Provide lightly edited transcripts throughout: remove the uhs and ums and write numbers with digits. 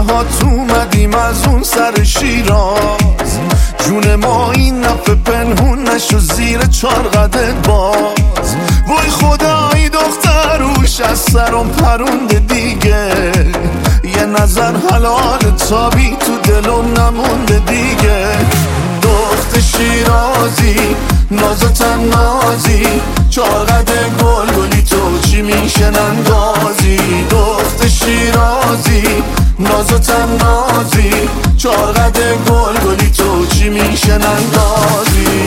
ها تو اومدیم از اون سر شیراز، جون ما این نفه پنهون نشو زیر چار قدت باز. وای خدایی دختروش از سرم پرونده دیگه، یه نظر حلال تابی تو دلم نمونده دیگه. دخت شیرازی ناز و تنازی، چار قد گل گلی تو چی میشن اندازی. دخت شیرازی ناز و تنازی، چار قد گل گلی تو چی میشن اندازی.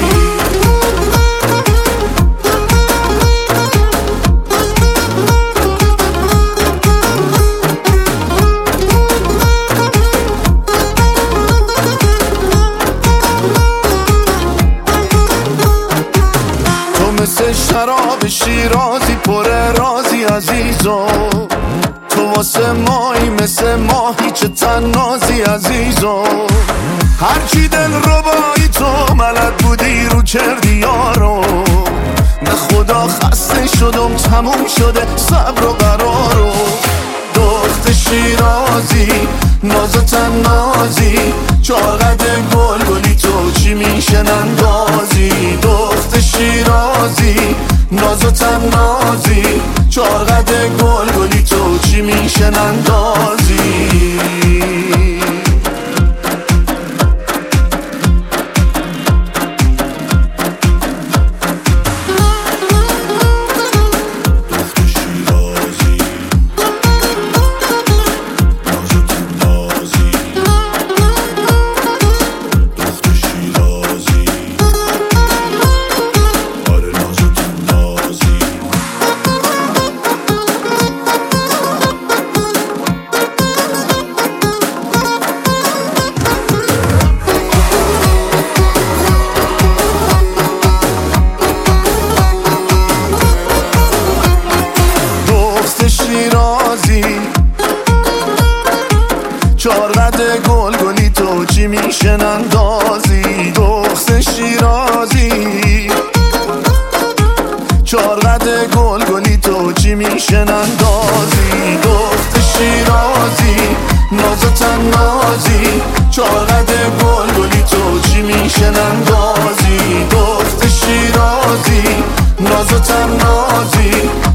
مثل شراب شیرازی پر رازی عزیزو، تو واسه مایی مثل ماهی چه تنازی عزیزو. هرچی دل ربایی تو ملد بودی رو کردی یارو، به خدا خسته شدم تموم شده صبر و قرارو. دخت شیرازی ناز و تنازی، چار قد گل گلی تو چی میشن اندازی. دخت شیرازی ناز و تنازی، چار قد گل گلی تو چی میشن اندازی. شیرازی چار قد گل گلی تو چی میشن اندازی. دخت شیرازی چار قد گل گلی تو چی میشن اندازی. دخت شیرازی ناز و تنازی، چار قد گل گلی تو چی میشن اندازی. دخت شیرازی ناز و تنازی،